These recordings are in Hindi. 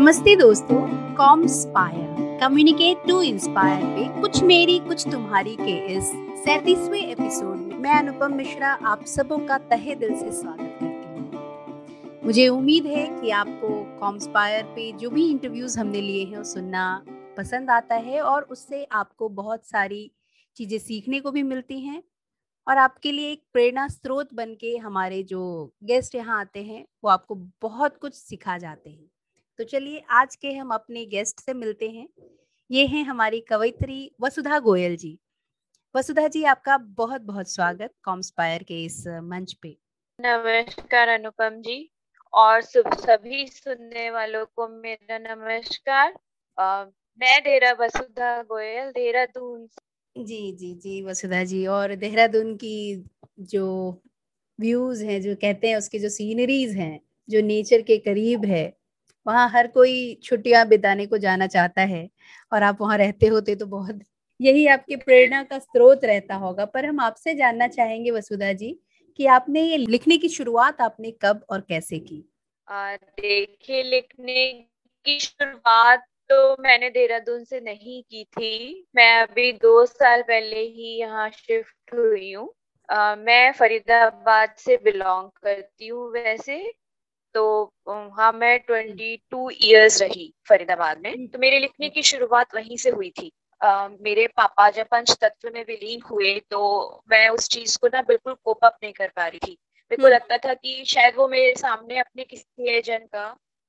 नमस्ते दोस्तों। कॉमस्पायर कम्युनिकेट टू इंस्पायर पे कुछ मेरी कुछ तुम्हारी के इस 37वें एपिसोड में मैं अनुपम मिश्रा आप सबों का तहे दिल से स्वागत करती हूँ। मुझे उम्मीद है कि आपको कॉमस्पायर पे जो भी इंटरव्यूज हमने लिए हैं वो सुनना पसंद आता है और उससे आपको बहुत सारी चीजें सीखने को भी मिलती हैं और आपके लिए एक प्रेरणा स्रोत बन के हमारे जो गेस्ट यहाँ आते हैं वो आपको बहुत कुछ सिखा जाते हैं। तो चलिए आज के हम अपने गेस्ट से मिलते हैं। ये हैं हमारी कवयित्री वसुधा गोयल जी। वसुधा जी, आपका बहुत बहुत स्वागत कॉमस्पायर के इस मंच पे। नमस्कार अनुपम जी और सभी सुनने वालों को मेरा नमस्कार। मैं डेरा वसुधा गोयल देहरादून जी जी जी वसुधा जी, और देहरादून की जो व्यूज हैं, जो कहते हैं उसकी जो सीनरीज हैं, जो नेचर के करीब है, वहाँ हर कोई छुट्टियां बिताने को जाना चाहता है और आप वहाँ रहते होते तो बहुत यही आपके प्रेरणा का स्रोत रहता होगा। पर हम आपसे जानना चाहेंगे वसुधा जी कि आपने ये लिखने की शुरुआत आपने कब और कैसे की? देखिए, लिखने की शुरुआत तो मैंने देहरादून से नहीं की थी। मैं अभी 2 साल पहले ही यहाँ शिफ्ट हुई हूँ। मैं फरीदाबाद से बिलोंग करती हूँ वैसे तो। हाँ, मैं 22 इयर्स रही फरीदाबाद में, तो मेरे लिखने की शुरुआत वहीं से हुई थी। मेरे पापा जब पंचतत्व में विलीन हुए तो मैं उस चीज को ना बिल्कुल कोप अप नहीं कर पा रही थी। मेरे को लगता था कि शायद वो मेरे सामने अपने किसी एजेंट का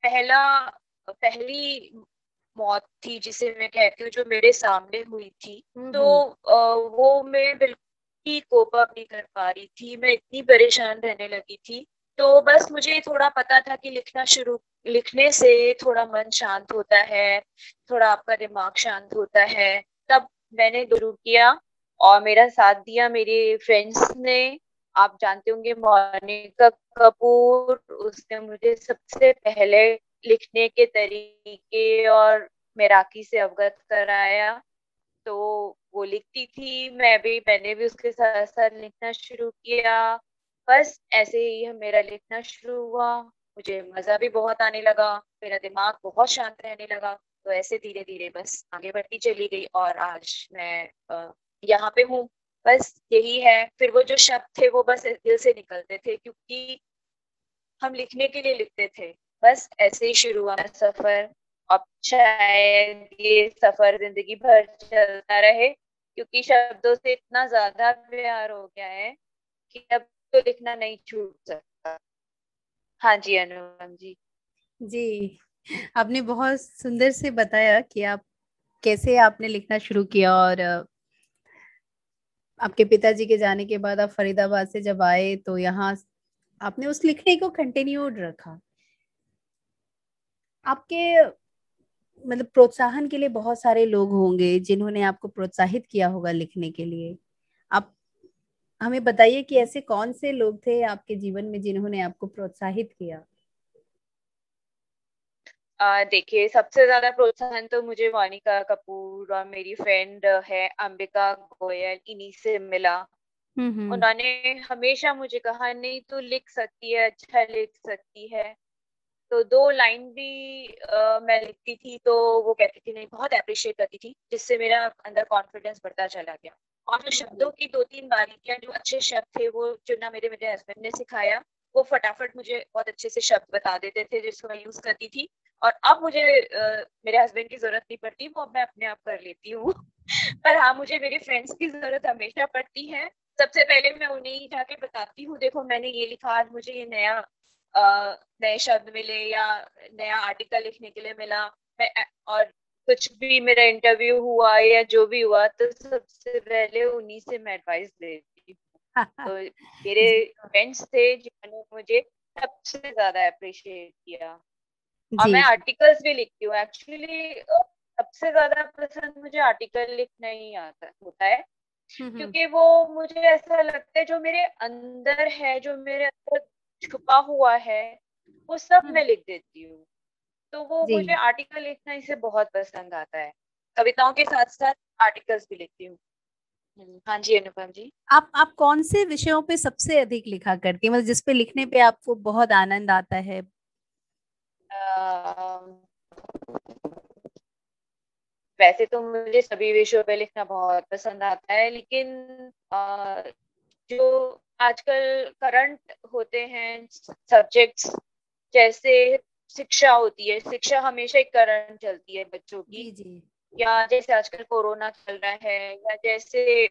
पहली मौत थी जिसे मैं कहती हूँ, जो मेरे सामने हुई थी। तो वो मैं बिल्कुल ही कोप अप नहीं कर पा रही थी। मैं इतनी परेशान रहने लगी थी। तो बस मुझे थोड़ा पता था कि लिखने से थोड़ा मन शांत होता है, थोड़ा आपका दिमाग शांत होता है। तब मैंने शुरू किया और मेरा साथ दिया मेरे फ्रेंड्स ने। आप जानते होंगे मोनिका कपूर, उसने मुझे सबसे पहले लिखने के तरीके और मैराकी से अवगत कराया। तो वो लिखती थी, मैंने भी उसके साथ साथ लिखना शुरू किया। बस ऐसे ही मेरा लिखना शुरू हुआ। मुझे मजा भी बहुत आने लगा, मेरा दिमाग बहुत शांत रहने लगा। तो ऐसे धीरे धीरे बस आगे बढ़ती चली गई और आज मैं यहाँ पे हूँ। बस यही है। फिर वो जो शब्द थे वो बस दिल से निकलते थे, क्योंकि हम लिखने के लिए लिखते थे। बस ऐसे ही शुरू हुआ सफर। अब शायद ये सफर जिंदगी भर चलता रहे, क्योंकि शब्दों से इतना ज्यादा प्यार हो गया है कि अब तो लिखना नहीं छूट सकता। हाँ जी अनुपम जी। जी, आपने बहुत सुंदर से बताया कि आप कैसे आपने लिखना शुरू किया और आपके पिताजी के जाने के बाद आप फरीदाबाद से जब आए तो यहाँ आपने उस लिखने को कंटिन्यूड रखा। आपके मतलब प्रोत्साहन के लिए बहुत सारे लोग होंगे जिन्होंने आपको प्रोत्साहित किया होगा लिखने के लिए। आप हमें बताइए कि ऐसे कौन से लोग थे आपके जीवन में जिन्होंने आपको प्रोत्साहित किया? देखिए, सबसे ज्यादा प्रोत्साहन तो मुझे मोनिका कपूर और मेरी फ्रेंड है अंबिका गोयल, इन्हीं से मिला। हम्म। उन्होंने हमेशा मुझे कहा, नहीं तू लिख सकती है, अच्छा लिख सकती है। तो 2 लाइन भी मैं लिखती थी तो वो कहती थी, नहीं, बहुत अप्रिशिएट करती थी, जिससे मेरा अंदर कॉन्फिडेंस बढ़ता चला गया। और जो शब्दों की 2-3 बारीकियां, जो अच्छे शब्द थे वो चुनना मेरे मेरे हस्बैंड ने सिखाया। वो फटाफट मुझे बहुत अच्छे से शब्द बता देते थे जिसको मैं यूज करती थी। और अब मुझे मेरे हस्बैंड की जरूरत नहीं पड़ती, वो अब मैं अपने आप कर लेती हूँ। पर हाँ, मुझे मेरे फ्रेंड्स की जरूरत हमेशा पड़ती है। सबसे पहले मैं उन्हें ही जाके बताती हूँ, देखो मैंने ये लिखा, आज मुझे ये नए शब्द मिले या नया आर्टिकल लिखने के लिए मिला। और कुछ भी मेरा इंटरव्यू हुआ या जो भी हुआ तो सबसे पहले उन्हीं से मैं एडवाइस लेती हूँ। तो मेरे फ्रेंड्स थे जिन्होंने मुझे सबसे ज्यादा अप्रिशिएट किया। और जी मैं जी। आर्टिकल्स भी लिखती हूँ एक्चुअली। सबसे ज्यादा पसंद मुझे आर्टिकल लिखना ही आता होता है, हम्म। क्योंकि वो मुझे ऐसा लगता है जो मेरे अंदर है, जो मेरे अंदर छुपा हुआ है, वो सब मैं लिख देती हूँ। तो वो जी। मुझे आर्टिकल लिखना इसे बहुत पसंद आता है। कविताओं के साथ साथ आर्टिकल्स भी लिखती हूँ। हाँ जी अनुपम जी। आप कौन से विषयों पे सबसे अधिक लिखा करती हैं, मतलब जिस पे लिखने पे आपको बहुत आनंद आता है? वैसे तो मुझे सभी विषयों पे लिखना बहुत पसंद आता है, लेकिन जो आजकल करंट होते हैं सब्जेक्ट्स, जैसे शिक्षा होती है, शिक्षा हमेशा एक करंट चलती है बच्चों की, जी जी। या जैसे आजकल कोरोना चल रहा है, या जैसे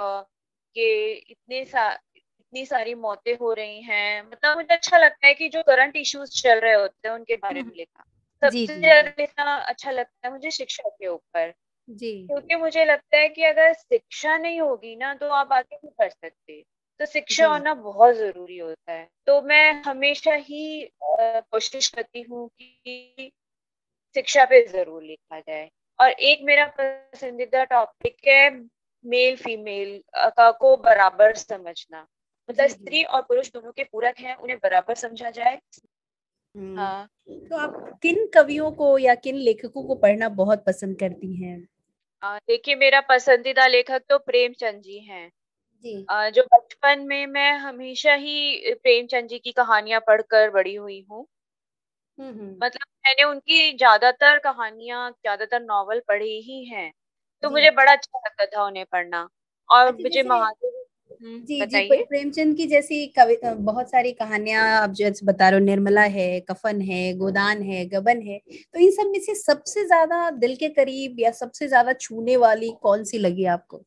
कि इतनी सारी मौतें हो रही हैं, मतलब मुझे अच्छा लगता है कि जो करंट इश्यूज चल रहे होते हैं उनके बारे हम्म, में लिखना। जी सबसे जी ज्यादा जी। लिखना अच्छा लगता है मुझे शिक्षा के ऊपर, जी क्योंकि मुझे लगता है कि अगर शिक्षा नहीं होगी ना तो आप आगे नहीं बढ़ सकते। तो शिक्षा जी होना बहुत जरूरी होता है। तो मैं हमेशा ही कोशिश करती हूँ कि शिक्षा पे जरूर लिखा जाए। और एक मेरा पसंदीदा टॉपिक है मेल फीमेल का को बराबर समझना, मतलब जी जी। स्त्री और पुरुष दोनों के पूरक हैं, उन्हें बराबर समझा जाए। हम्म। हाँ। तो आप किन कवियों को या किन लेखकों को पढ़ना बहुत पसंद करती हैं? देखिए, मेरा पसंदीदा लेखक तो प्रेमचंद जी हैं। जी। जो बचपन में मैं हमेशा ही प्रेमचंद जी की कहानियां पढ़कर बड़ी हुई हूँ। हम्म। मतलब मैंने उनकी ज्यादातर कहानियां, ज्यादातर नॉवल पढ़े ही हैं, तो जी। मुझे बड़ा अच्छा लगता था उन्हें पढ़ना। और अच्छा, मुझे जैसे महादेवी। जी जी, बताइए। प्रेमचंद की जैसी बहुत सारी कहानियां आप जैसे बता रहे हो, निर्मला है, कफन है, गोदान है, गबन है, तो इन सब में से सबसे ज्यादा दिल के करीब या सबसे ज्यादा छूने वाली कौन सी लगी आपको?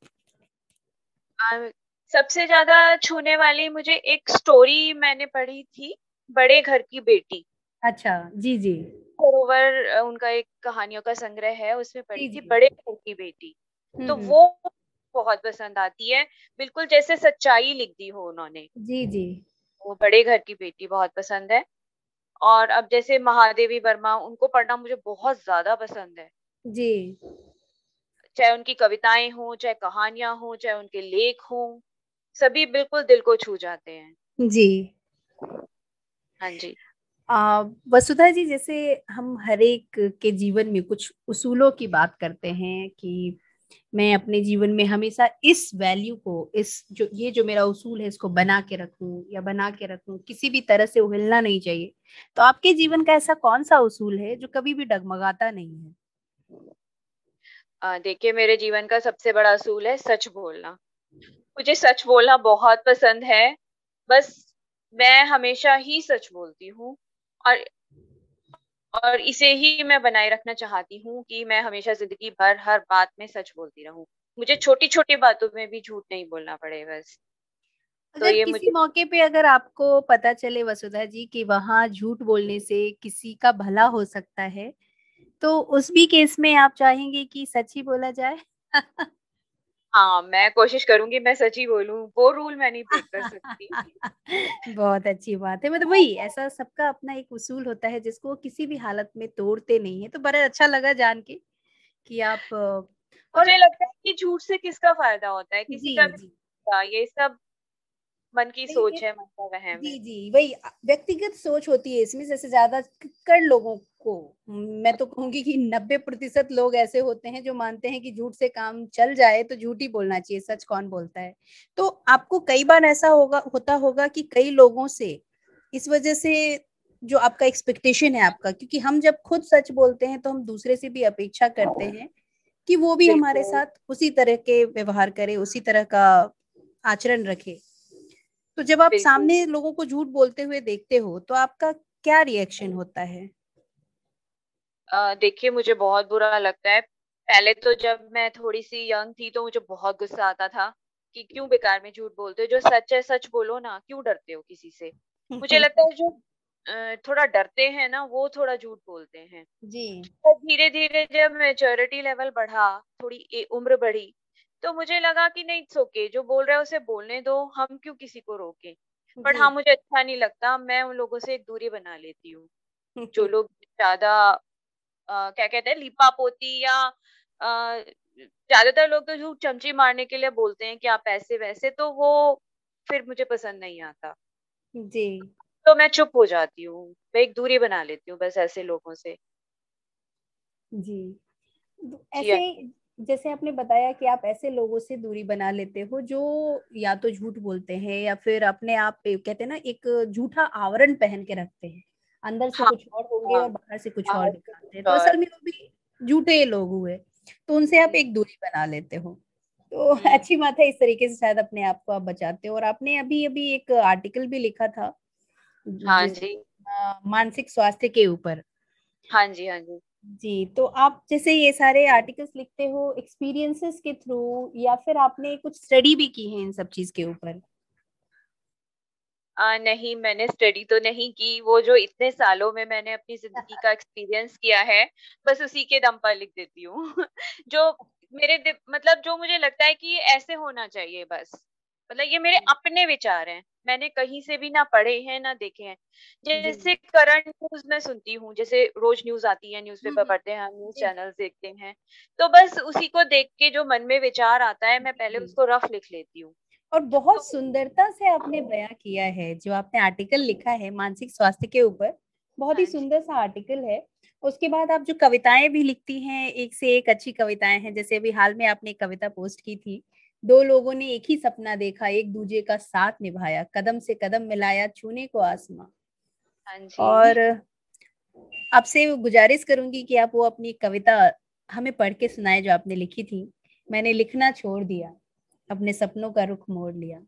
अ, सबसे ज्यादा छूने वाली मुझे एक स्टोरी मैंने पढ़ी थी, बड़े घर की बेटी। अच्छा। जी जी। सरोवर उनका एक कहानियों का संग्रह है, उसमें पढ़ी जी थी, जी। बड़े घर की बेटी। तो हम्म। वो बहुत पसंद आती है, बिल्कुल जैसे सच्चाई लिख दी हो उन्होंने। जी जी। वो बड़े घर की बेटी बहुत पसंद है। और अब जैसे महादेवी वर्मा, उनको पढ़ना मुझे बहुत ज्यादा पसंद है। जी चाहे उनकी कविताएं हों, चाहे कहानियां हों, चाहे उनके लेख हों, सभी बिल्कुल दिल को छू जाते हैं। जी। हाँ जी। वसुधा जी, जैसे हम हर एक के जीवन में कुछ उसूलों की बात करते हैं कि मैं अपने जीवन में हमेशा इस वैल्यू को, इस जो ये जो मेरा उसूल है इसको बना के रखूं या बना के रखूं, किसी भी तरह से हिलना नहीं चाहिए। तो आपके जीवन का ऐसा कौन सा उसूल है जो कभी भी डगमगाता नहीं है? देखिए, मेरे जीवन का सबसे बड़ा असूल है सच बोलना। मुझे सच बोलना बहुत पसंद है। बस मैं हमेशा ही सच बोलती हूँ। और इसे ही मैं बनाए रखना चाहती हूँ कि मैं हमेशा ज़िंदगी भर हर बात में सच बोलती रहूँ। मुझे छोटी-छोटी बातों में भी झूठ नहीं बोलना पड़े बस। तो अगर ये किसी मुझे। मौके पे अगर आपको पता चले वसुधा जी कि वहां झूठ बोलने से किसी का भला हो सकता है, तो उस भी केस में आप चाहेंगे कि सच ही बोला जाए? हाँ, मैं कोशिश करूँगी मैं सच ही बोलूँ, वो रूल मैं नहीं ब्रेक कर सकती। बहुत अच्छी बात है। मतलब वही ऐसा सबका अपना एक उसूल होता है जिसको वो किसी भी हालत में तोड़ते नहीं है। तो बड़ा अच्छा लगा जान के कि आप और मुझे लगता है कि झूठ से किसका फ़ायदा होता है? किसी जी का भी जी। नहीं होता। ये सब मन की नहीं, सोच है, मन का वहम है। जी जी, वही व्यक्तिगत सोच होती है इसमें। जैसे ज्यादा कर लोगों को, मैं तो कहूंगी कि 90% लोग ऐसे होते हैं जो मानते हैं कि झूठ से काम चल जाए तो झूठ ही बोलना चाहिए, सच कौन बोलता है। तो आपको कई बार ऐसा होता होगा कि कई लोगों से इस वजह से जो आपका एक्सपेक्टेशन है आपका, क्योंकि हम जब खुद सच बोलते हैं तो हम दूसरे से भी अपेक्षा करते हैं कि वो भी हमारे बिल्कुल, साथ उसी तरह के व्यवहार करे, उसी तरह का आचरण रखे। तो जब आप बिल्कुल। सामने लोगों को झूठ बोलते हुए देखते हो तो आपका क्या रिएक्शन होता है? देखिए, मुझे बहुत बुरा लगता है। पहले तो जब मैं थोड़ी-सी यंग थी तो मुझे बहुत गुस्सा आता था कि क्यों बेकार में झूठ बोलते हो, जो सच है सच बोलो ना, क्यों डरते हो किसी से? मुझे लगता है जो थोड़ा डरते हैं ना वो थोड़ा झूठ बोलते हैं। जी और धीरे-धीरे जब मैच्योरिटी लेवल बढ़ा, थोड़ी उम्र बढ़ी, तो मुझे लगा कि नहीं, इट्स ओके, जो बोल रहा है उसे बोलने दो, हम क्यों किसी को रोकें। बट जी। हाँ, मुझे अच्छा नहीं लगता, मैं उन लोगों से एक दूरी बना लेती हूँ। जो लोग ज़्यादा क्या कहते हैं, लीपा-पोती या ज़्यादातर लोग तो झूठ चमची मारने के लिए बोलते हैं कि आप ऐसे-वैसे, तो वो फिर मुझे पसंद नहीं आता। जी तो मैं चुप हो जाती हूँ, मैं एक दूरी बना लेती हूँ बस ऐसे लोगों से। जी। तो जी, ऐसे हाँ जी। जैसे आपने बताया कि आप ऐसे लोगों से दूरी बना लेते हो जो या तो झूठ बोलते हैं या फिर अपने आप पे कहते हैं ना एक झूठा आवरण पहन के रखते हैं। अंदर से हाँ कुछ और होंगे हाँ, और बाहर से कुछ और बाहर से दिखाते हैं, कुछ तो और। असल में वो भी झूठे लोग हुए। तो उनसे आप एक दूरी बना लेते हो, तो हम्म। अच्छी बात है। इस तरीके से शायद अपने आप को आप बचाते हो। और आपने अभी अभी एक आर्टिकल भी लिखा था हाँ जिस जी। मानसिक स्वास्थ्य के ऊपर। हाँ जी। हाँ जी। जी, तो आप जैसे ये सारे आर्टिकल्स लिखते हो एक्सपीरियंसेस के थ्रू, या फिर आपने कुछ स्टडी भी की है इन सब चीज के ऊपर? नहीं, मैंने स्टडी तो नहीं की। वो जो इतने सालों में मैंने अपनी ज़िंदगी का एक्सपीरियंस किया है, बस उसी के दम पर लिख देती हूँ। जो मतलब जो मुझे लगता है कि ये ऐसे होना चाहिए बस। मतलब ये मेरे अपने विचार हैं। मैंने कहीं से भी ना पढ़े हैं, ना देखे हैं। जी। जैसे करंट न्यूज़ मैं सुनती हूँ, जैसे रोज़ न्यूज़ आती है, न्यूज़पेपर हम्म। पढ़ते हैं हम, न्यूज़ जी जी चैनल्स देखते हैं। तो बस उसी को देख के जो मन में विचार आता है, मैं जी पहले जी। उसको रफ लिख लेती हूँ। और बहुत तो सुंदरता से आपने बयां किया है जो आपने आर्टिकल लिखा है मानसिक स्वास्थ्य के ऊपर। बहुत ही हाँ जी। सुंदर सा आर्टिकल है। उसके बाद आप जो कविताएं भी लिखती हैं, एक से एक अच्छी कविताएं हैं। जैसे अभी हाल में आपने एक कविता पोस्ट की थी, दो लोगों ने एक ही सपना देखा, एक दूजे का साथ निभाया, कदम से कदम मिलाया, छूने को आसमां। हाँ और जी। आपसे गुजारिश करूंगी कि आप वो अपनी कविता हमें पढ़ के सुनाए जो आपने लिखी थी। मैंने लिखना छोड़ दिया, अपने सपनों का रुख मोड़ लिया।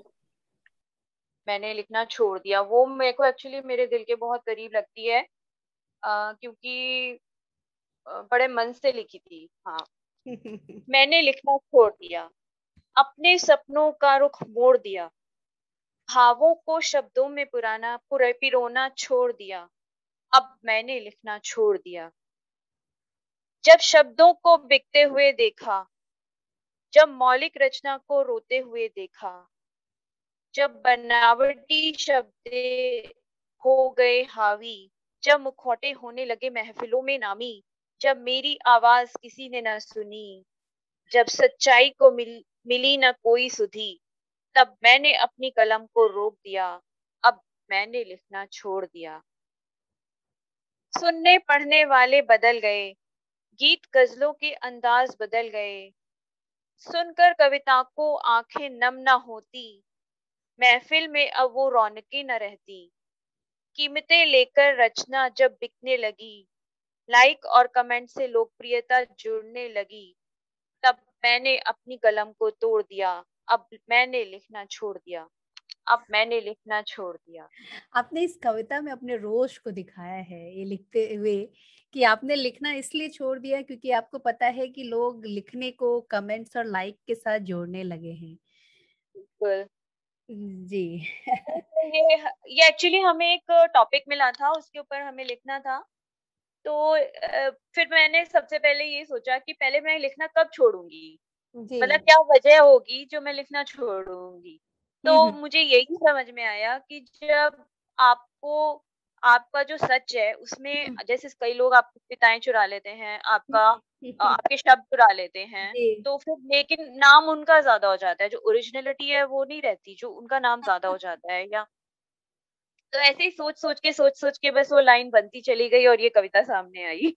मैंने लिखना छोड़ दिया, वो मेरे को एक्चुअली मेरे दिल के बहुत करीब लगती है। क्योंकि बड़े मन से लिखी थी। हाँ। मैंने लिखना छोड़ दिया, अपने सपनों का रुख मोड़ दिया, भावों को शब्दों में पिरोना छोड़ दिया, अब मैंने लिखना छोड़ दिया। जब शब्दों को बिकते हुए देखा, जब मौलिक रचना को रोते हुए देखा, जब बनावटी शब्दे हो गए हावी, जब मुखौटे होने लगे महफिलों में नामी, जब मेरी आवाज किसी ने न सुनी, जब सच्चाई को मिली न कोई सुधी, तब मैंने अपनी कलम को रोक दिया, अब मैंने लिखना छोड़ दिया। सुनने पढ़ने वाले बदल गए, गीत गजलों के अंदाज बदल गए, सुनकर कविता को आंखें नम न होती, महफिल में अब वो रौनकें न रहती। कीमतें लेकर रचना जब बिकने लगी, लाइक और कमेंट से लोकप्रियता जुड़ने लगी, तब मैंने अपनी कलम को तोड़ दिया, अब मैंने लिखना छोड़ दिया, अब मैंने लिखना छोड़ दिया। आपने इस कविता में अपने रोष को दिखाया है ये लिखते हुए, कि आपने लिखना इसलिए छोड़ दिया क्योंकि आपको पता है कि लोग लिखने को कमेंट्स और लाइक के साथ जोड़ने लगे हैं। बिल्कुल। जी। तो ये एक्चुअली हमें एक टॉपिक मिला था, उसके ऊपर हमें लिखना था। तो फिर मैंने सबसे पहले ये सोचा कि पहले मैं लिखना कब छोड़ूँगी? जी। मतलब क्या वजह होगी जो मैं लिखना छोड़ूँगी? तो हम्म। मुझे यही समझ में आया कि जब आपको आपका जो सच है उसमें हम्म, जैसे कई लोग आपकी कविताएँ चुरा लेते हैं, हम्म, आपके शब्द चुरा लेते हैं, जी। तो फिर लेकिन नाम उनका ज़्यादा हो जाता है, जो ओरिजिनैलिटी है वो नहीं रहती, जो उनका नाम ज़्यादा हो जाता है या तो ऐसे ही सोच-सोच के बस वो लाइन बनती चली गई और ये कविता सामने आई।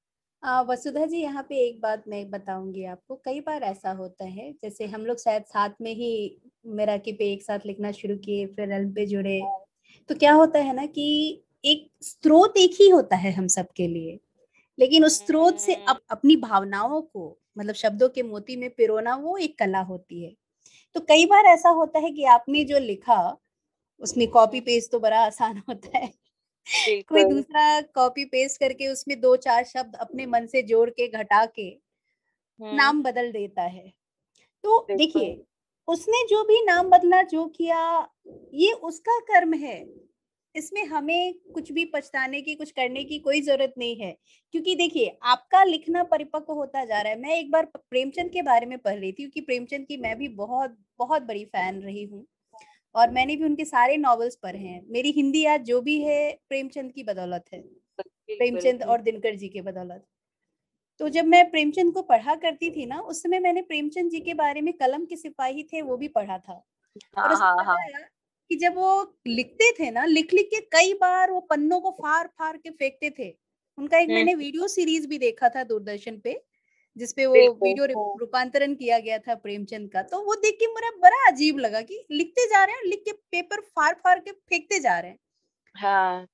वसुधा जी, यहाँ पे एक बात मैं बताऊंगी आपको। कई बार ऐसा होता है, जैसे हम लोग शायद साथ में ही मेराकी पे एक साथ लिखना शुरू किए, फिर एल्म पे जुड़े। तो क्या होता है ना कि एक स्रोत एक ही होता है हम सबके लिए, लेकिन उस स्रोत से हुँ, अपनी भावनाओं को मतलब शब्दों के मोती में पिरोना वो एक कला होती है। तो कई बार ऐसा होता है कि आपने जो लिखा उसमें कॉपी हुँ, पेस्ट तो बड़ा आसान होता है। कोई बिल्कुल, दूसरा कॉपी पेस्ट करके उसमें दो चार शब्द अपने मन से जोड़ के घटा के हुँ, नाम बदल देता है। तो बिल्कुल, देखिए, उसने जो भी नाम बदला जो किया, ये उसका कर्म है। इसमें हमें कुछ भी पछताने की, कुछ करने की कोई जरूरत नहीं है। क्योंकि देखिए, आपका लिखना परिपक्व होता जा रहा है। मैं एक बार प्रेमचंद के बारे में पढ़ रही थी, क्योंकि प्रेमचंद की मैं भी बहुत बहुत बड़ी फैन रही हूँ, और मैंने भी उनके सारे नॉवेल्स पढ़े हैं। मेरी हिंदी आज जो भी है प्रेमचंद की बदौलत है, बिल्कुल, प्रेमचंद और दिनकर जी के बदौलत। तो जब मैं प्रेमचंद को पढ़ा करती थी ना, उस समय मैंने प्रेमचंद जी के बारे में कलम के सिपाही थे वो भी पढ़ा था। और हाँ, उसमें हाँ, हाँ, बताया कि जब वो लिखते थे ना, लिख लिख के कई बार वो पन्नों को फाड़ फाड़ के फेंकते थे। उनका एक हुँ, मैंने वीडियो सीरीज भी देखा था दूरदर्शन पे, जिसपे वो बिल्कुल, वीडियो रूपांतरण किया गया था प्रेमचंद का। तो वो देख के मुझे बड़ा अजीब लगा कि लिखते जा रहे हैं, लिख के पेपर फाड़ फाड़ के फेंकते जा रहे हैं। हाँ।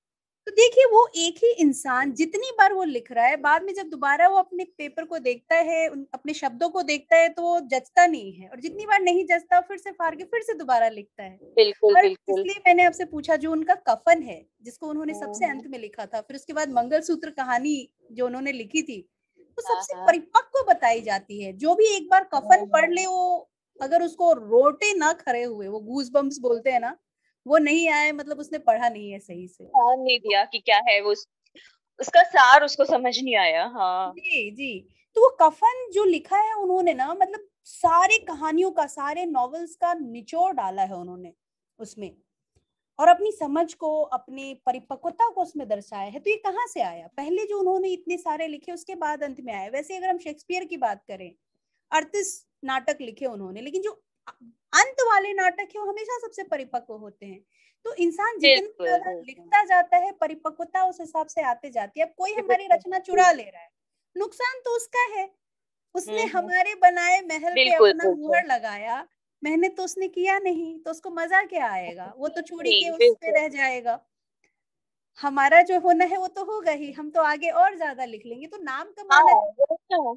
तो देखिए वो एक ही इंसान जितनी बार वो लिख रहा है, बाद में जब दोबारा वो अपने पेपर को देखता है, अपने शब्दों को देखता है, तो वो जचता नहीं है, और जितनी बार नहीं जचता फिर से फाड़ के फिर से दोबारा लिखता है। बिल्कुल और बिल्कुल। इसलिए मैंने आपसे पूछा, जो उनका कफन है जिसको उन्होंने सबसे हम्म, अंत में लिखा था, फिर उसके बाद मंगलसूत्र कहानी जो उन्होंने लिखी थी, वो हाँ सबसे हाँ। परिपक्व बताई जाती है। जो भी एक बार कफन पढ़ ले, वो अगर उसको रोटे ना खड़े हुए, वो गूज बम्स बोलते हैं ना, वो नहीं आए, मतलब उसने पढ़ा नहीं है सही से। ध्यान नहीं दिया कि क्या है वो, उसका सार उसको समझ नहीं आया। हाँ। जी, जी। तो वो कफ़न जो लिखा है उन्होंने ना, मतलब सारी कहानियों का, सारे नॉवेल्स का निचोड़ डाला है उन्होंने उसमें, और अपनी समझ को, अपनी परिपक्वता को उसमें दर्शाया है। तो ये कहाँ से आया? पहले जो उन्होंने इतने सारे लिखे उसके बाद अंत में आया। वैसे अगर हम शेक्सपियर की बात करें, 38 नाटक लिखे उन्होंने, लेकिन जो अंत वाले नाटक है वो हमेशा सबसे परिपक्व होते हैं। तो इंसान जितना बिल्कुल ज्यादा बिल्कुल लिखता जाता है, परिपक्वता उस हिसाब से आते जाती है। अब कोई हमारी बिल्कुल रचना चुरा ले रहा है, नुकसान तो उसका है। उसने हम्म। हमारे बनाए महल पे बिल्कुल अपना बिल्कुल। मुहर लगाया, मेहनत तो उसने किया नहीं, तो उसको मजा क्या आएगा? वो तो छोड़ी के नहीं उस पे बिल्कुल। रह जाएगा। हमारा जो होना है वो तो होगा ही, हम तो आगे और ज्यादा लिख लेंगे, तो नाम हाँ कमाना। वो तो।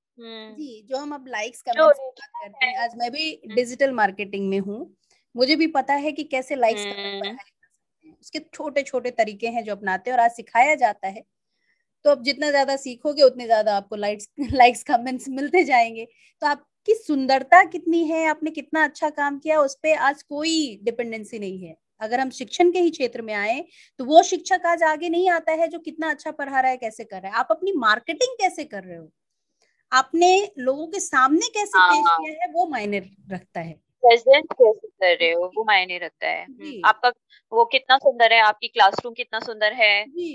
जी, जो हम अब लाइक्स जो कमेंट्स की बात ओरिजिनल करते है। हैं, आज मैं भी डिजिटल मार्केटिंग में हूँ, मुझे भी पता है कि कैसे लाइक्स कमेंट हम्म। बढ़ाए जा सकते हैं। उसके छोटे-छोटे तरीके हैं जो अपनाते हैं, और आज सिखाया जाता है। तो अब जितना ज़्यादा सीखोगे उतने ज़्यादा आपको लाइक्स लाइक्स कमेंट्स मिलते जाएँगे। तो आपकी सुंदरता कितनी है, आपने कितना अच्छा काम किया, उस पे आज कोई डिपेंडेंसी नहीं है। अगर हम शिक्षण के ही क्षेत्र में आएँ, तो वो शिक्षक आज आगे नहीं आता है जो कितना अच्छा पढ़ा रहा है, कैसे कर रहा है। आप अपनी मार्केटिंग कैसे कर रहे हो? आपने लोगों के सामने कैसे पेश हाँ, किया है, वो मायने रखता है। प्रेजेंट कैसे कर रहे हो जी, वो मायने रखता है। जी, आपका वो कितना सुंदर है, आपकी क्लासरूम कितना सुंदर है। जी।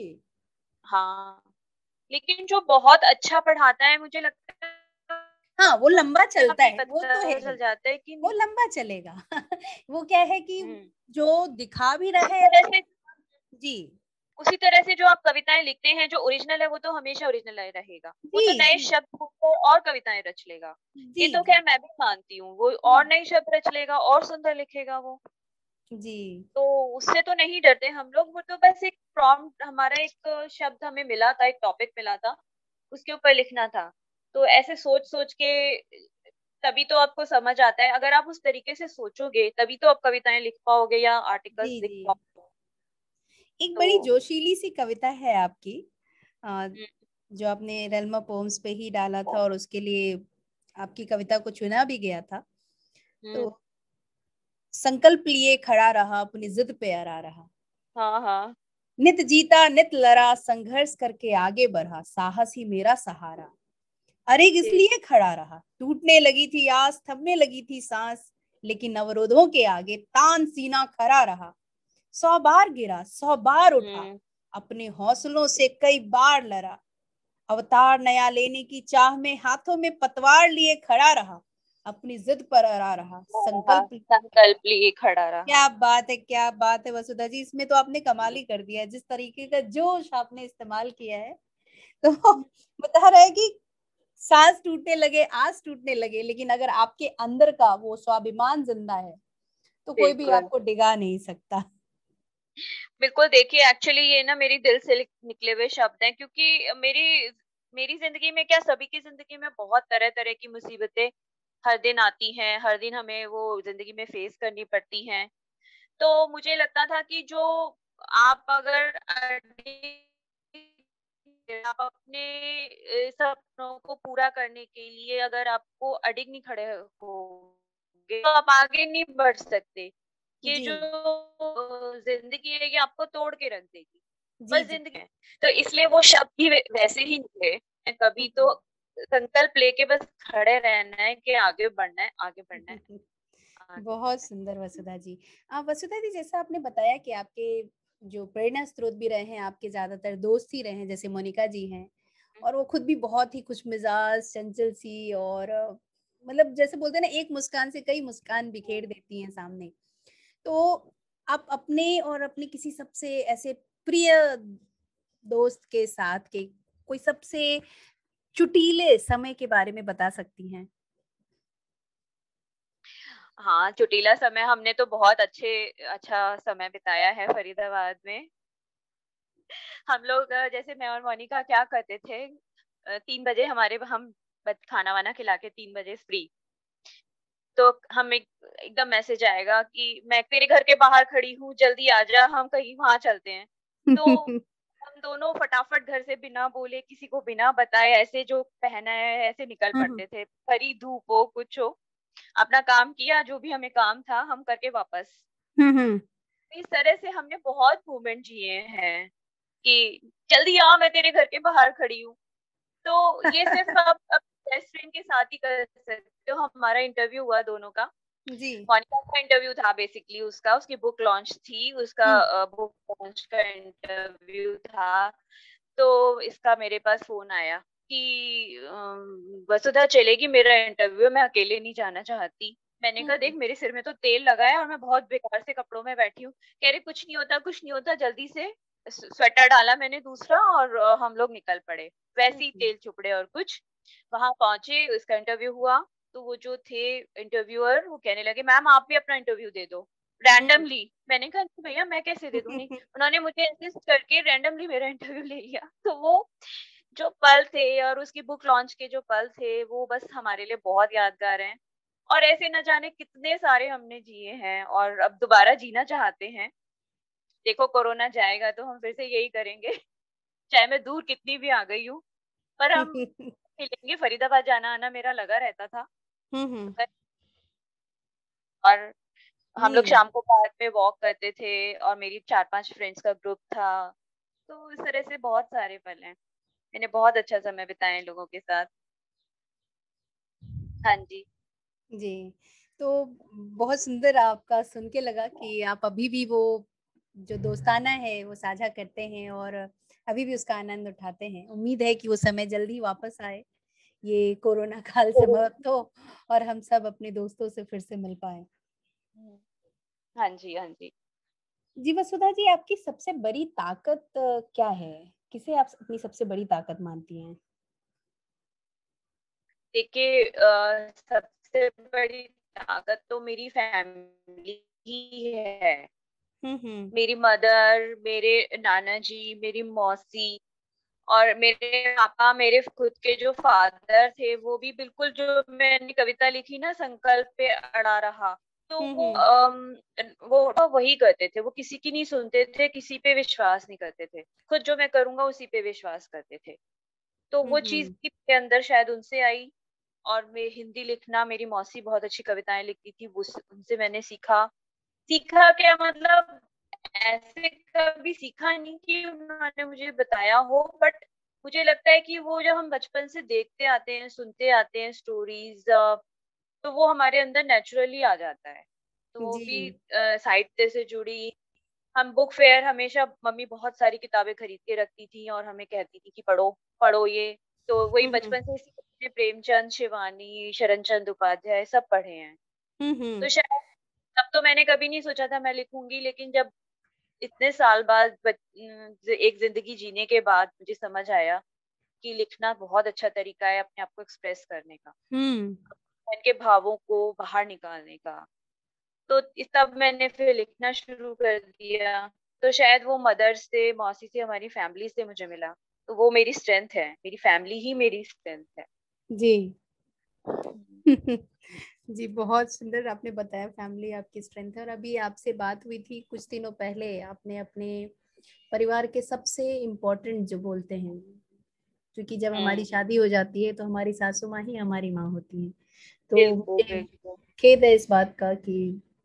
हाँ। लेकिन जो बहुत अच्छा पढ़ाता है मुझे लगता है हाँ, वो लंबा आप चलता ही है, वो तो है पता ही। चल जाता है कि वो नहीं। लंबा चलेगा। वो क्या है कि हम्म। जो दिखा भी रहा उसी है तरह वो। से जी, उसी तरह से जो आप कविताएं लिखते हैं, जो ओरिजिनल है वो तो हमेशा ओरिजिनल रहेगा। वो जी, तो नए जी, शब्द ढूंढकर और कविताएं रच लेगा। जी, ये तो जी। खैर मैं भी मानती हूँ, वो और हाँ, नए शब्द रच लेगा और सुंदर लिखेगा वो। जी, तो उससे तो नहीं डरते हम लोग। वो तो बस एक प्रॉम्प्ट, हमारा एक शब्द हमें मिला था, एक टॉपिक मिला था, उसके ऊपर लिखना था। तो ऐसे सोच सोच के तभी तो आपको समझ आता है। अगर आप उस तरीके से सोचोगे तभी तो आप कविताएं लिख पाओगे या आर्टिकल्स जी, लिख जी। पाओगे। एक तो बड़ी जोशीली सी कविता है आपकी, अ, हम्म, जो आपने रेलमा पोम्स पे ही डाला था, और उसके लिए आपकी कविता को चुना भी गया था। हम्म, तो संकल्प लिए खड़ा रहा, अपनी जिद पे अड़ा रहा, हाँ हाँ। नित जीता नित लड़ा, संघर्ष करके आगे बढ़ा, साहस ही मेरा सहारा, अरेग ठीक। इसलिए खड़ा रहा, टूटने लगी थी आस, थमने लगी थी सांस, लेकिन अवरोधों के आगे तान सीना खड़ा रहा, 100 बार गिरा 100 बार उठा, हम्म। अपने हौसलों से कई बार लड़ा, अवतार नया लेने की चाह में हाथों में पतवार लिए खड़ा रहा, अपनी जिद पर अड़ा रहा, हाँ, संकल्प। संकल्प लिए खड़ा रहा। क्या बात है, क्या बात है वसुधा जी, इसमें तो आपने कमाल ही कर दिया है, जिस तरीके का जोश आपने इस्तेमाल किया है। तो बता रहा है कि सांस टूटने लगे, आस टूटने लगे, लेकिन अगर आपके अंदर का वो स्वाभिमान जिंदा है, तो कोई भी बिल्कुल आपको डिगा नहीं सकता। बिल्कुल। देखिए एक्चुअली ये ना मेरी दिल से निकले हुए शब्द हैं, क्योंकि मेरी मेरी जिंदगी में क्या, सभी की जिंदगी में बहुत तरह तरह की मुसीबतें हर दिन आती हैं, हर दिन हमें वो जिंदगी में फेस करनी पड़ती हैं। तो मुझे लगता था कि जो आप अगर आप अपने सपनों को पूरा करने के लिए अगर आपको अडिग नहीं खड़े होगे तो आप आगे नहीं बढ़ सकते। ये जी, जो जिंदगी है ये आपको तोड़ के रख देगी। जी, बस जी। जिंदगी है। तो इसलिए वो शब्द भी वैसे ही निकले। कभी तो संकल्प लेके बस खड़े रहना है कि आगे बढ़ना है, आगे बढ़ना है, आगे बहुत बढ़ना है। सुंदर वसुधा जी। वसुधा जी, जैसा आपने बताया कि आपके जो प्रेरणा स्रोत भी रहे हैं, आपके ज्यादातर दोस्त ही रहे हैं, जैसे मोनिका जी हैं, और वो खुद भी बहुत ही खुशमिजाज, चंचल सी, और मतलब जैसे बोलते हैं ना, एक मुस्कान से कई मुस्कान बिखेर देती हैं सामने। तो आप अपने और अपने किसी सबसे ऐसे प्रिय दोस्त के साथ के कोई सबसे चुटीले समय के बारे में बता सकती हैं? हाँ, चुटीला समय हमने तो बहुत अच्छा समय बिताया है फरीदाबाद में। हम लोग जैसे मैं और मोनिका क्या करते थे, 3 बजे हम खाना वाना खिला के 3 बजे फ्री, तो हम एकदम मैसेज आएगा कि मैं तेरे घर के बाहर खड़ी हूँ, जल्दी आ जा, हम कहीं वहां चलते हैं। तो हम दोनों फटाफट घर से बिना बोले, किसी को बिना बताए, ऐसे जो पहना है ऐसे निकल हम्म पड़ते थे, खरी धूप हो कुछ हो, अपना काम किया, जो भी हमें काम था हम करके वापस। हम्म। इस तरह से हमने बहुत मोमेंट जिए हैं कि जल्दी आ, मैं तेरे घर के बाहर खड़ी हूँ। तो ये सिर्फ आप बेस्ट फ्रेंड के साथ ही कर सकते हो। हमारा इंटरव्यू हुआ दोनों का, जी। मोनिका का इंटरव्यू था बेसिकली, उसकी बुक लॉन्च थी, उसका हम्म बुक लॉन्च का इंटरव्यू था। तो इसका मेरे पास फोन आया कि वसुधा चलेगी, मेरा इंटरव्यू, मैं अकेले नहीं जाना चाहती। मैंने कहा देख, हम्म मेरे सिर में तो तेल लगा है और मैं बहुत बेकार से कपड़ों में बैठी हूँ। कह रहे कुछ नहीं होता, कुछ नहीं होता, जल्दी से स्वेटर डाला मैंने दूसरा और हम लोग निकल पड़े, वैसे ही हम्म तेल चुपड़े और कुछ। वहां पहुंचे, उसका इंटरव्यू हुआ, तो वो जो थे इंटरव्यूअर, वो कहने लगे मैम आप भी अपना इंटरव्यू दे दो हम्म रैंडमली। मैंने कहा नहीं भैया, मैं कैसे दे दूंगी। उन्होंने मुझे इंसिस्ट करके रैंडमली मेरा इंटरव्यू ले लिया। तो वो जो पल थे और उसकी बुक लॉन्च के जो पल थे, वो बस हमारे लिए बहुत यादगार हैं। और ऐसे न जाने कितने सारे हमने जिए हैं और अब दोबारा जीना चाहते हैं। देखो कोरोना जाएगा तो हम फिर से यही करेंगे। चाहे मैं दूर कितनी भी आ गई हूँ, पर हम मिलेंगे। फरीदाबाद जाना आना मेरा लगा रहता था। हम्म। और हम लोग नहीं। शाम को पार्क में वॉक करते थे और मेरी 4-5 फ्रेंड्स का ग्रुप था। तो इस तरह से बहुत सारे पल हैं। मैंने बहुत अच्छा समय बिताया इन लोगों के साथ। हाँ जी। जी, तो बहुत सुंदर आपका सुन के लगा कि आप अभी भी वो जो दोस्ताना है वो साझा करते हैं और अभी भी उसका आनंद उठाते हैं। उम्मीद है कि वो समय जल्दी वापस आए, ये कोरोना काल समाप्त हो और हम सब अपने दोस्तों से फिर से मिल पाएँ। हम्म, हाँ जी, हाँ जी। जी, वसुधा जी, आपकी सबसे बड़ी ताकत क्या है? किसे आप अपनी सबसे बड़ी ताकत मानती हैं? देखिए सबसे बड़ी ताकत तो मेरी फैमिली ही है। हुँ। मेरी मदर, मेरे नाना जी, मेरी मौसी और मेरे पापा, मेरे खुद के जो फादर थे, वो भी बिल्कुल, जो मैंने कविता लिखी ना, संकल्प पे अड़ा रहा, तो वो हुँ। वो तो वही करते थे। वो किसी की नहीं सुनते थे, किसी पे विश्वास नहीं करते थे। खुद जो मैं करूँगा उसी पे विश्वास करते थे। तो हुँ, वो चीज़ हुँ। भी मेरे अंदर शायद उनसे आई। और मैं हिंदी लिखना, मेरी मौसी बहुत अच्छी कविताएँ लिखती थी, वो उनसे मैंने सीखा। सीखा क्या मतलब, ऐसे कभी सीखा नहीं कि उन्होंने मुझे बताया हो, बट मुझे लगता है कि वो जब हम बचपन से देखते आते हैं, सुनते आते हैं स्टोरीज, तो वो हमारे अंदर नेचुरली आ जाता है। तो वो जी। भी साहित्य से जुड़ी। हम बुक फेयर, हमेशा मम्मी बहुत सारी किताबें खरीद के रखती थी और हमें कहती थी कि पढ़ो, पढ़ो ये। तो वही हुँ, हुँ। बचपन से इसी ने प्रेमचंद, शिवानी, शरणचंद उपाध्याय सब पढ़े हैं। हुँ, तो हुँ। शायद तब तो मैंने कभी नहीं सोचा था मैं लिखूंगी, लेकिन जब इतने साल बाद एक जिंदगी जीने के बाद मुझे समझ आया कि लिखना बहुत अच्छा तरीका है अपने आप को एक्सप्रेस करने का, हुँ। मन के भावों को बाहर निकालने का। तो तब मैंने फिर लिखना शुरू कर दिया। तो शायद वो मदर से, मौसी से, हमारी फैमिली से मुझे मिला। तो वो मेरी स्ट्रेंथ है, मेरी फैमिली ही मेरी स्ट्रेंथ है। जी। हम्म। जी, बहुत सुंदर आपने बताया फैमिली आपकी स्ट्रेंथ है और अभी आपसे बात हुई थी कुछ दिनों पहले, आपने अपने परिवार के सबसे इम्पोर्टेंट जो बोलते हैं, क्योंकि जब हमारी हम्म, शादी हो जाती है तो हमारी सासू माँ ही हमारी माँ होती हैं। तो बिल्कुल मुझे बिल्कुल। खेद है इस बात का कि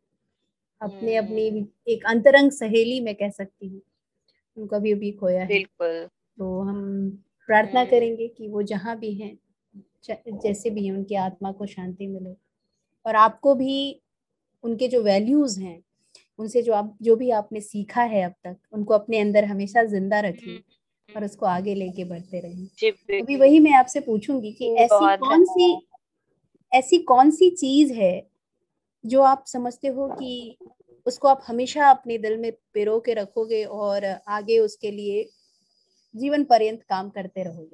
अपने अपनी हम्म, एक अंतरंग सहेली मैं कह सकती हूँ, उनको अभी अभी खोया है। बिल्कुल। तो हम प्रार्थना हम्म, करेंगे कि वो जहाँ भी हैं, जैसे भी हैं, उनकी आत्मा को शांति मिले और आपको भी उनके जो वैल्यूज हैं, उनसे जो भी आपने सीखा है अब तक, उनको अपने अंदर हमेशा जिंदा रखें हम्म, और उसको आगे लेके बढ़ते रहें। जी अभी बिल्कुल। वही मैं आपसे पूछूंगी कि बहुत धन्यवाद। ऐसी कौन सी चीज है जो आप समझते हो कि उसको आप हमेशा अपने दिल में पिरो के रखोगे और आगे उसके लिए जीवन पर्यंत काम करते रहोगे?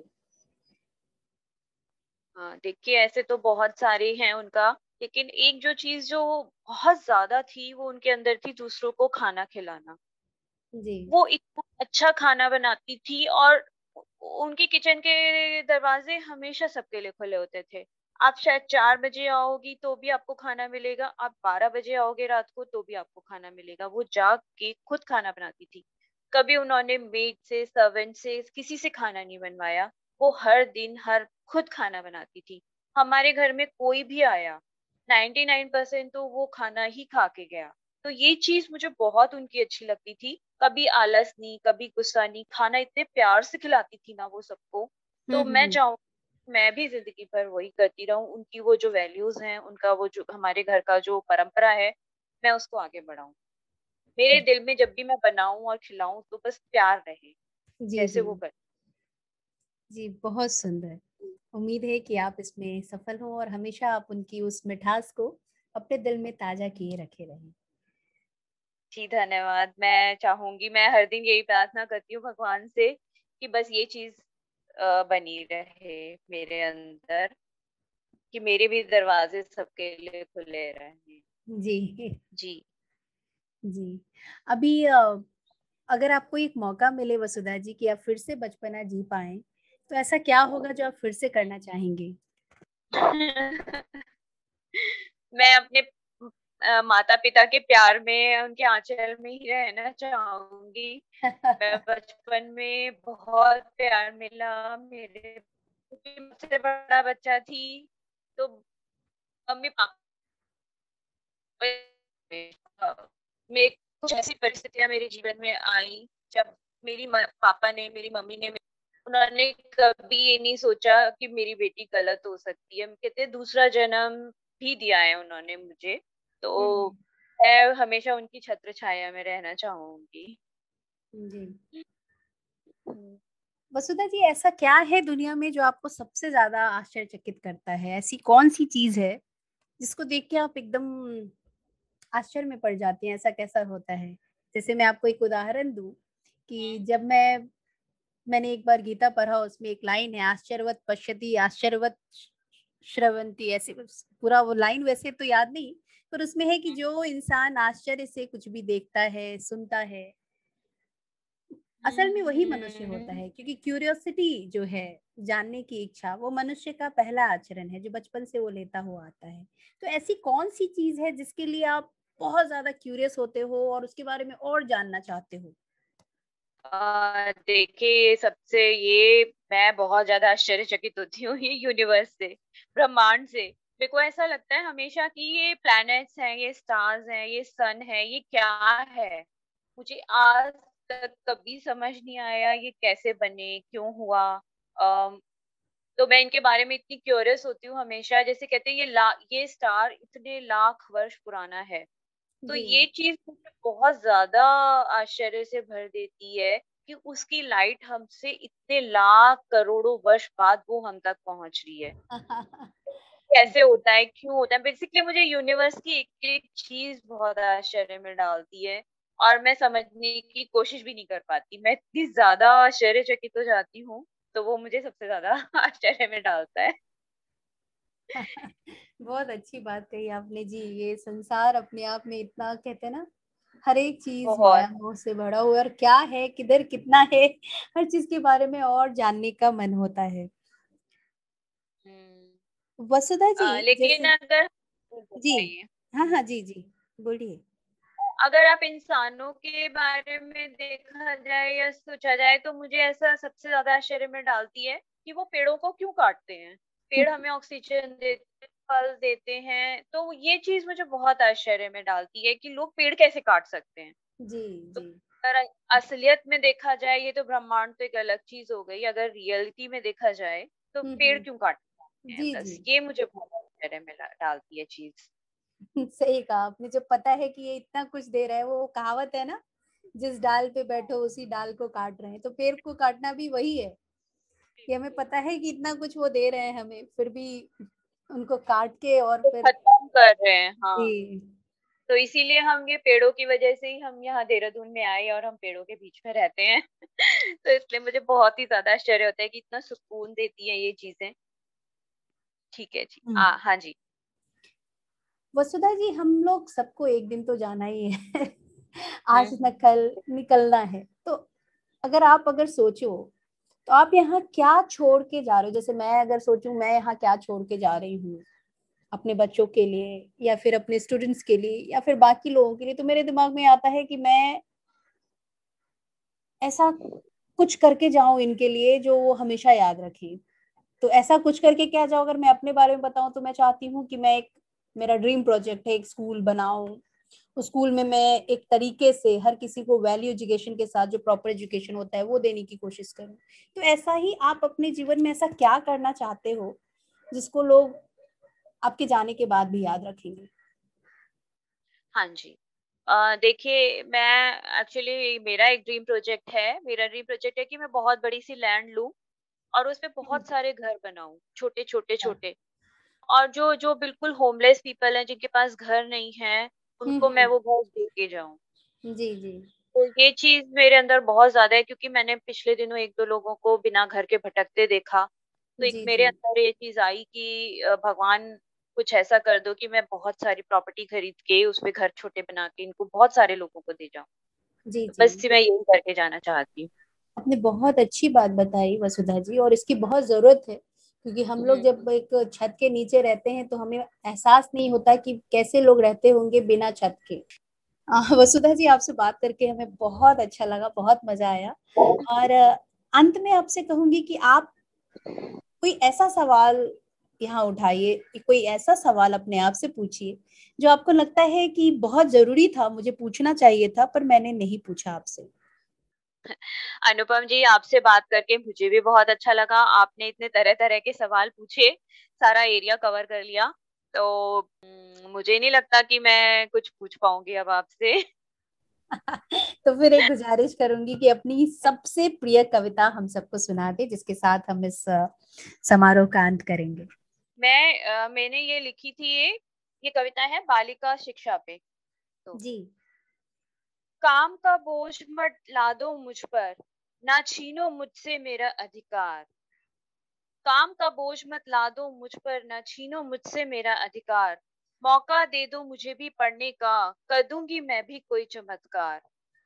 हाँ, देखिए ऐसे तो बहुत सारे हैं उनका, लेकिन एक जो चीज़ जो बहुत ज़्यादा थी, वो उनके अंदर थी, दूसरों को खाना खिलाना। जी। वो इतना अच्छा खाना बनाती थी, और उनकी किचन के दरवाजे हमेशा सबके लिए खुले होते थे। आप शायद 4 बजे आओगी तो भी आपको खाना मिलेगा, आप 12 बजे आओगे रात को तो भी आपको खाना मिलेगा। वो जाग के खुद खाना बनाती थी। कभी उन्होंने मेड से, सर्वेंट से, किसी से खाना नहीं बनवाया। वो हर दिन हर खुद खाना बनाती थी। हमारे घर में कोई भी आया, 99% तो वो खाना ही खा के गया। तो ये चीज़ मुझे बहुत उनकी अच्छी लगती थी। कभी आलस नहीं, कभी गुस्सा नहीं, खाना इतने प्यार से खिलाती थी ना वो सबको। हुँ, तो हुँ, मैं हुँ। चाहूँ मैं भी ज़िंदगी भर वही करती रहूँ। उनकी वो जो वैल्यूज़ हैं, उनका वो जो हमारे घर का जो परंपरा है, मैं उसको आगे बढ़ाऊँ। मेरे दिल में जब भी मैं बनाऊँ और खिलाऊँ तो बस प्यार रहे, जी, जैसे जी। वो करती जी, बहुत सुंदर। उम्मीद है कि आप इसमें सफल हों और हमेशा आप उनकी उस मिठास को अपने दिल में ताज़ा किए रखे रहें। जी, धन्यवाद। मैं चाहूँगी, मैं हर दिन यही प्रार्थना करती हूँ भगवान से कि बस ये चीज़ बनी रहे मेरे अंदर, कि मेरे भी दरवाज़े सबके लिए खुले रहें। जी, जी। जी। अभी अगर आपको एक मौका मिले वसुधा जी कि आप फिर से बचपना जी पाएँ, तो ऐसा क्या होगा जो आप फिर से करना चाहेंगी? मैं अपने माता-पिता के प्यार में, उनके आँचल में ही रहना चाहूँगी। मैं बचपन में बहुत प्यार मिला, मेरे क्योंकि मुझसे बड़ा बच्चा थी, तो मम्मी-पापा में कुछ ऐसी परिस्थितियाँ मेरे जीवन में आई, जब मेरी पापा ने, मेरी मम्मी ने, उन्होंने कभी ये नहीं सोचा कि मेरी बेटी गलत हो सकती है। कहते हैं दूसरा जन्म भी दिया है उन्होंने मुझे, हुँ, तो हुँ। मैं हमेशा उनकी छत्र छाया में रहना चाहूँगी। जी। हुँ। वसुधा जी ऐसा क्या है दुनिया में जो आपको सबसे ज़्यादा आश्चर्यचकित करता है? ऐसी कौन-सी चीज़ है, जिसको देख के आप एकदम आश्चर्य में पड़ जाती हैं, ऐसा कैसा होता है? जैसे मैं आपको एक उदाहरण दूँ कि जब मैंने एक बार गीता पढ़ा उसमें एक लाइन है आश्चर्यवत् पश्यति आश्चर्यवत् श्रवन्ति ऐसे बस पूरा वो लाइन वैसे तो याद नहीं, पर उसमें है कि जो इंसान आश्चर्य से कुछ भी देखता है, सुनता है, असल में वही मनुष्य होता हुँ। है क्योंकि क्यूरियोसिटी जो है, जानने की इच्छा, वो मनुष्य का पहला आचरण है जो बचपन से वो लेता हुआ आता है। तो ऐसी कौन-सी चीज़ है जिसके लिए आप बहुत ज़्यादा क्यूरियस होते हो और उसके बारे में और जानना चाहते हो? देखिए सबसे ये मैं बहुत ज़्यादा आश्चर्यचकित होती हूँ ये यूनिवर्स से, ब्रह्मांड से। मेरे को ऐसा लगता है हमेशा कि ये प्लैनेट्स हैं, ये स्टार्स हैं, ये सन है, ये क्या है? मुझे आज तक कभी समझ नहीं आया ये कैसे बने, क्यों हुआ? अ, तो मैं इनके बारे में इतनी क्यूरियस होती हूँ हमेशा, जैसे कहते हैं ये स्टार इतने लाख वर्ष पुराना है। तो जी। ये चीज़ मुझे बहुत ज़्यादा आश्चर्य से भर देती है कि उसकी लाइट हमसे इतने लाख करोड़ों वर्ष बाद वो हम तक पहुँच रही है। कैसे होता है? क्यों होता है? बेसिकली मुझे यूनिवर्स की एक-एक चीज़ बहुत आश्चर्य में डालती है, और मैं समझने की कोशिश भी नहीं कर पाती। मैं इतनी ज़्यादा आश्चर्यचकित हो जाती हूँ, तो वो मुझे सबसे ज़्यादा आश्चर्य में डालता है। बहुत अच्छी बात कही आपने जी, ये संसार अपने आप में इतना कहते हैं ना, हर एक चीज़ बहुत। माया-मोह से भरा हुआ है और क्या है, किधर कितना है, हर चीज़ के बारे में और जानने का मन होता है। हुँ। वसुधा जी लेकिन जैसे अगर जी। बताइए। हाँ, हाँ, हुँ। जी, जी, बोलिए। अगर आप इंसानों के बारे में देखा जाए या सोचा जाए, तो मुझे ऐसा सबसे ज़्यादा आश्चर्य में डालती है कि वो पेड़ों को क्यों काटते हैं? पेड़ हमें ऑक्सीजन देते हैं, फल देते हैं, तो ये चीज़ मुझे बहुत आश्चर्य में डालती है कि लोग पेड़ कैसे काट सकते हैं? जी, तो जी। अगर असलियत में देखा जाए, ये तो ब्रह्मांड तो एक अलग चीज़ हो गई, अगर रियलिटी में देखा जाए, तो हुँ, पेड़ हुँ। क्यों काटते हैं? जी, जी। बस ये मुझे बहुत आश्चर्य में डालती है चीज़। सही कहा आपने, जब पता है कि ये इतना कुछ दे रहा है, वो कहावत है ना, जिस डाल पे बैठो उसी डाल को काट रहे हैं, तो पेड़ को काटना भी वही है, कि हमें बिल्कुल। पता है कि इतना कुछ वो दे रहे हैं हमें, फिर भी उनको काट के और तो फिर खत्म कर रहे हैं, हाँ। जी। तो इसीलिए हम ये पेड़ों की वजह से ही हम यहाँ देहरादून में आए और हम पेड़ों के बीच में रहते हैं। तो इसलिए मुझे बहुत ही ज़्यादा आश्चर्य होता है कि इतना सुकून देती हैं ये चीज़ें। ठीक है जी। हुँ। हाँ जी। वसुधा जी हम लोग सबको एक दिन तो जाना ही है आज न कल निकलना है। तो अगर सोचो तो आप यहाँ क्या छोड़ के जा रहे हो? जैसे मैं अगर सोचूं मैं यहाँ क्या छोड़ के जा रही हूँ अपने बच्चों के लिए या फिर अपने स्टूडेंट्स के लिए या फिर बाकी लोगों के लिए, तो मेरे दिमाग में आता है कि मैं ऐसा कुछ करके जाऊं इनके लिए जो वो हमेशा याद रखें। तो ऐसा कुछ करके क्या जाओ, अगर मैं अपने बारे में बताऊं तो मैं चाहती हूँ कि मैं एक, मेरा ड्रीम प्रोजेक्ट है एक स्कूल बनाऊं। उस स्कूल में मैं एक तरीके से हर किसी को वैल्यू एजुकेशन के साथ जो प्रॉपर एजुकेशन होता है वो देने की कोशिश करूं। तो ऐसा ही आप अपने जीवन में ऐसा क्या करना चाहते हो जिसको लोग आपके जाने के बाद भी याद रखेंगे? हाँ जी। देखिए, मैं एक्चुअली मेरा एक ड्रीम प्रोजेक्ट है। मेरा ड्रीम प्रोजेक्ट है कि मैं बहुत बड़ी-सी लैंड लूँ और उसपे हम्म, बहुत सारे घर बनाऊँ, छोटे-छोटे, अच्छा। छोटे। और जो जो बिल्कुल होमलेस पीपल हैं, जिनके पास घर नहीं है, उनको मैं हम्म। वो घर दे के जाऊँ। जी जी। तो ये चीज़ मेरे अंदर बहुत ज़्यादा है, क्योंकि मैंने पिछले दिनों 1-2 लोगों को बिना घर के भटकते देखा। तो एक जी मेरे जी। अंदर ये चीज़ आई कि भगवान कुछ ऐसा कर दो कि मैं बहुत सारी प्रॉपर्टी खरीद के उसपे घर छोटे बना के इनको बहुत सारे लोगों को दे जाऊँ। जी तो जी। बस मैं यही करके जाना चाहती हूँ। आपने बहुत अच्छी बात बताई वसुधा जी, और इसकी बहुत जरूरत है क्योंकि हम लोग हुँ, जब एक छत के नीचे रहते हैं तो हमें एहसास नहीं होता कि कैसे लोग रहते होंगे बिना छत के। वसुधा जी, आपसे बात करके हमें बहुत अच्छा लगा, बहुत मजा आया। और अंत में आपसे कहूंगी कि आप कोई ऐसा सवाल यहाँ उठाइए, कोई ऐसा सवाल अपने आप से पूछिए जो आपको लगता है कि बहुत जरूरी था, मुझे पूछना चाहिए था पर मैंने नहीं पूछा आपसे। अनुपम जी, आपसे बात करके मुझे भी बहुत अच्छा लगा। आपने इतने तरह-तरह के सवाल पूछे, सारा एरिया कवर कर लिया। तो मुझे नहीं लगता कि मैं कुछ पूछ पाऊँगी अब आपसे। तो फिर एक गुजारिश करूंगी कि अपनी सबसे प्रिय कविता हम सबको सुना दे जिसके साथ हम इस समारोह का अंत करेंगे। मैंने ये लिखी थी, ये कविता है बालिका शिक्षा पे। तो जी। काम का बोझ मत लादो मुझ पर, ना छीनो मुझसे मेरा अधिकार। काम का बोझ मत लादो मुझ पर, ना छीनो मुझसे मेरा अधिकार। मौका दे दो मुझे भी पढ़ने का, कर दूंगी मैं भी कोई चमत्कार।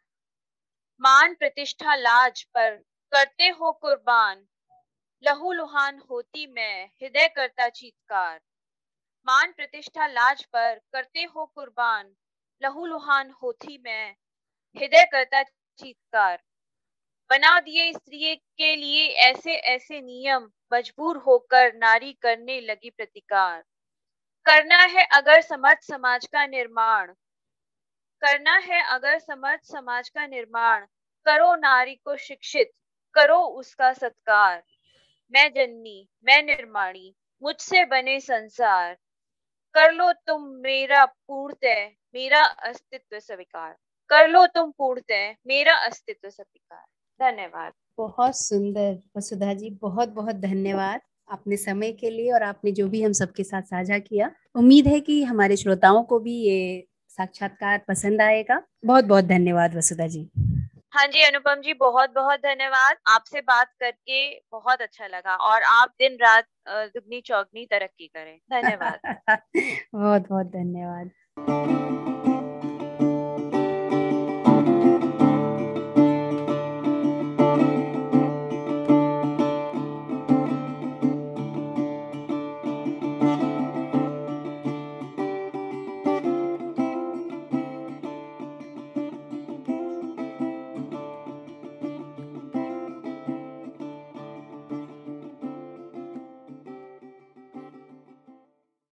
मान प्रतिष्ठा लाज पर करते हो कुर्बान, लहू लुहान होती मैं हृदय करता चीत्कार। मान प्रतिष्ठा लाज पर करते हो कुर्बान, लहू लुहान होती मैं हृदय करता चीत्कार। बना दिए स्त्री के लिए ऐसे ऐसे नियम, मजबूर होकर नारी करने लगी प्रतिकार। करना है अगर समर्थ समाज का निर्माण, करना है अगर समर्थ समाज का निर्माण, करो नारी को शिक्षित, करो उसका सत्कार। मैं जननी, मैं निर्माणी, मुझसे बने संसार, कर लो तुम मेरा पूर्णतः मेरा अस्तित्व स्वीकार। कर लो तुम पूर्णतः मेरा अस्तित्व स्वीकार। धन्यवाद। बहुत सुंदर वसुधा जी, बहुत बहुत धन्यवाद अपने समय के लिए और आपने जो भी हम सबके साथ साझा किया। उम्मीद है कि हमारे श्रोताओं को भी ये साक्षात्कार पसंद आएगा। बहुत बहुत धन्यवाद वसुधा जी। हाँ जी अनुपम जी, बहुत बहुत धन्यवाद। आपसे बात करके बहुत अच्छा लगा और आप दिन रात दुगनी चौगनी तरक्की करें। धन्यवाद। बहुत बहुत धन्यवाद।